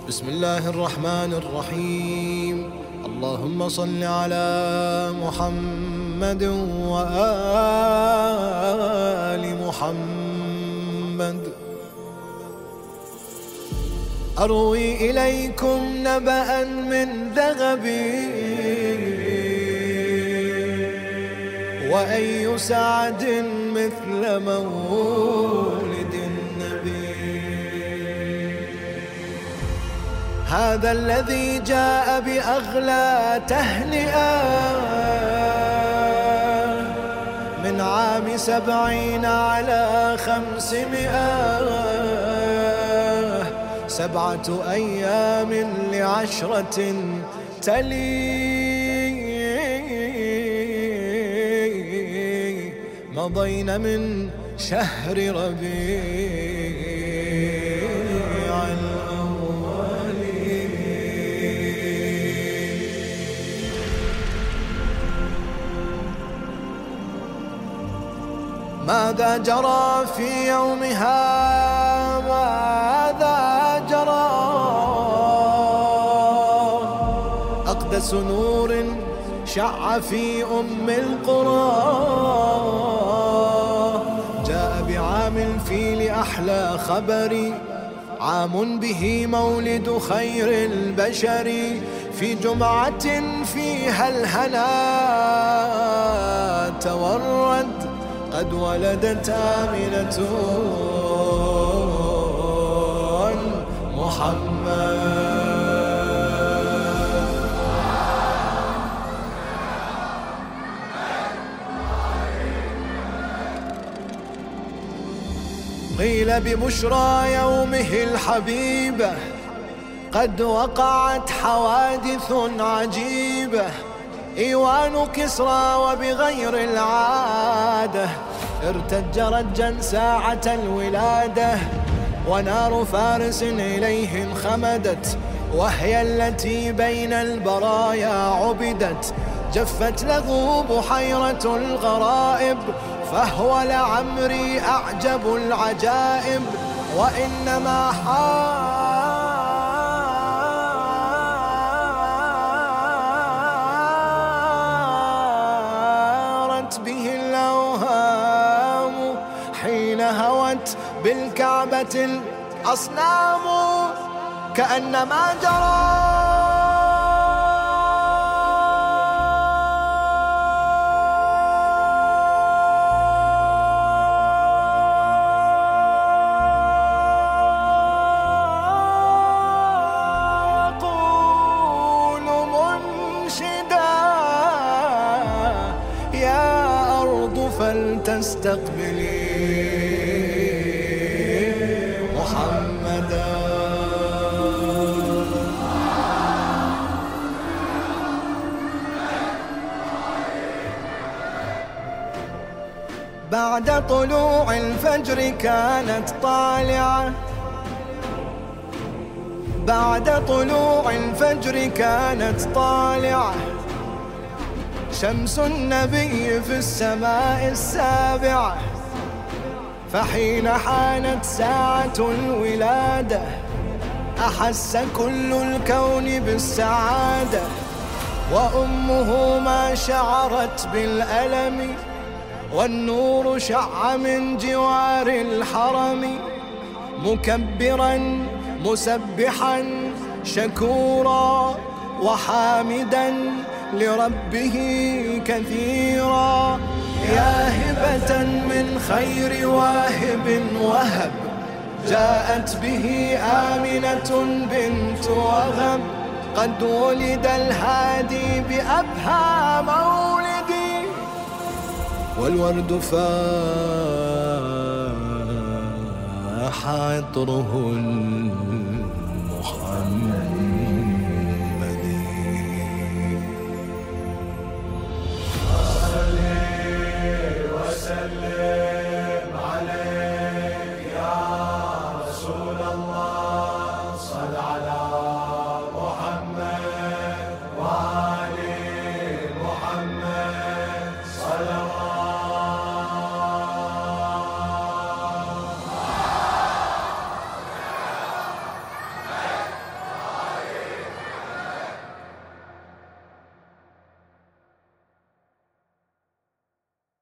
بسم الله الرحمن الرحيم. اللهم صل على محمد وآل محمد. أروي إليكم نبأ من ذهب، وأي سعد مثل مولد النبي. هذا الذي جاء بأغلى تهنئة من عام 70 على 500، 7 أيام ل10 تلي مضينا من شهر ربيع الأول. ماذا جرى في يومها؟ ماذا جرى؟ أقدس نور شع في أم القرى، جاء بعام الفيل أحلى خبر، عام به مولد خير البشر، في جمعة فيها الهنا تورد، قد ولدت آمنة محمد. قيل ببشرى يومه الحبيبة قد وقعت حوادث عجيبة، إيوان كسرى وبغير العادة ارتج رجا ساعة الولادة، ونار فارس إليه انخمدت، وهي التي بين البرايا عبدت، جفت له بحيرة الغرائب، فهو لعمري أعجب العجائب، وإنما حارت به الأوهام حين هوت بالكعبة الأصنام، كأنما جرى فلتستقبلي محمدا. بعد طلوع الفجر كانت طالعة، بعد طلوع الفجر كانت طالعة، شمس النبي في السماء السابعة، فحين حانت ساعة الولادة أحس كل الكون بالسعادة، وأمه ما شعرت بالألم، والنور شع من جوار الحرم، مكبرا مسبحا شكورا وحامدا لربه كثيرا، يا هبة من خير واهب وهب، جاءت به آمنة بنت وهب، قد ولد الهادي بأبهى مولدي، والورد فاح عطره